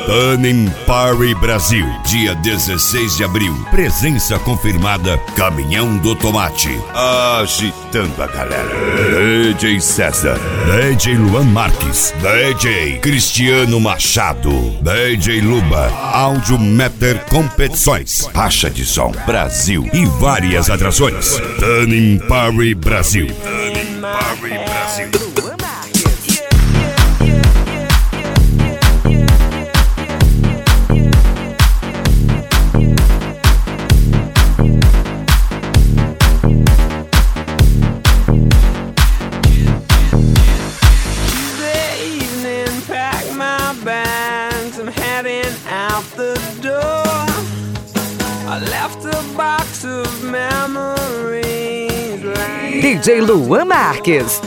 Tanning Party Brasil, dia 16 de abril. Presença confirmada, Caminhão do Tomate. Agitando a galera. DJ César, DJ Luan Marques, DJ Cristiano Machado, DJ Luba, Áudio Meter Competições, Racha de Som Brasil e várias atrações. Tanning Party Brasil. Tanning Party Brasil. DJ Luan Marques.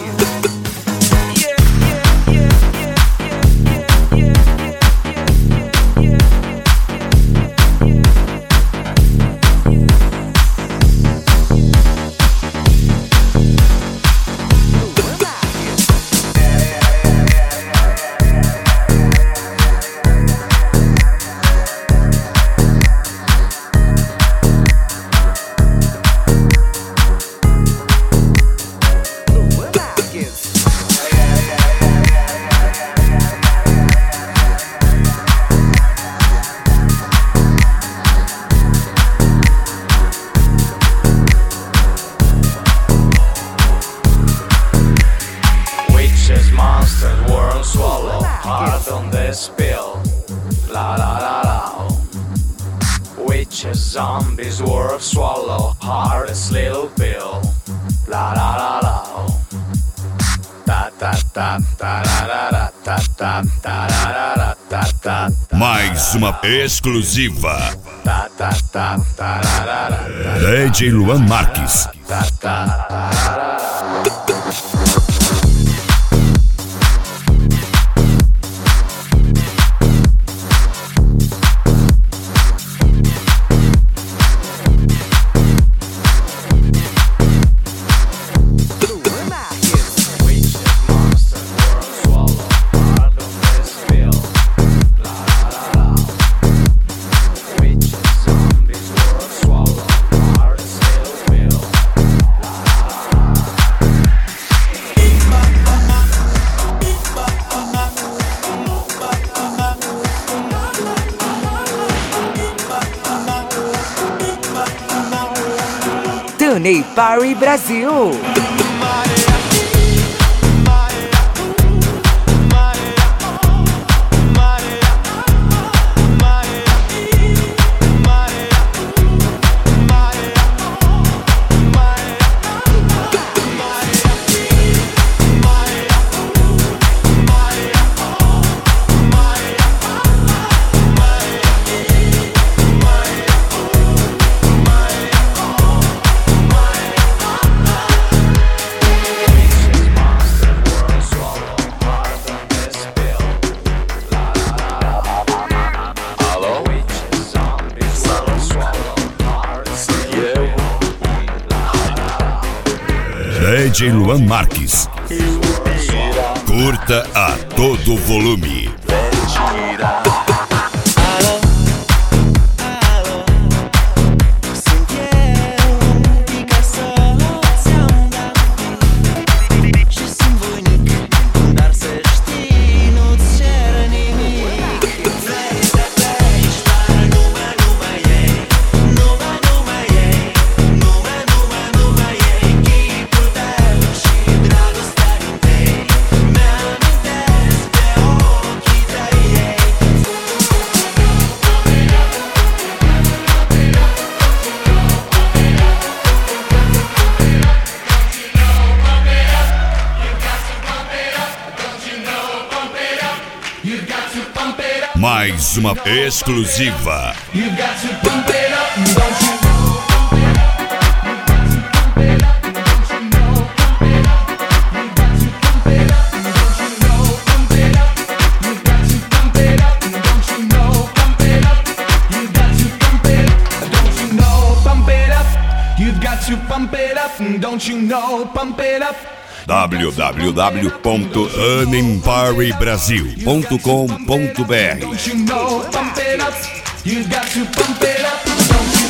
Zombies were swallow hardest little pill. La la la la. Ta ta ta ta ta ta ta ta ta ta. Mais uma exclusiva. Ta ta ta ta ta. DJ Luan Marques. Ta ta ta. Tanning Party Brasil. DJ Luan Marques. Curta a todo volume. Mais uma exclusiva. You've got to pump it up, don't you know? Pump it up. www.anempartybrasil.com.br. You know, pump it up. You got to pump it up. Don't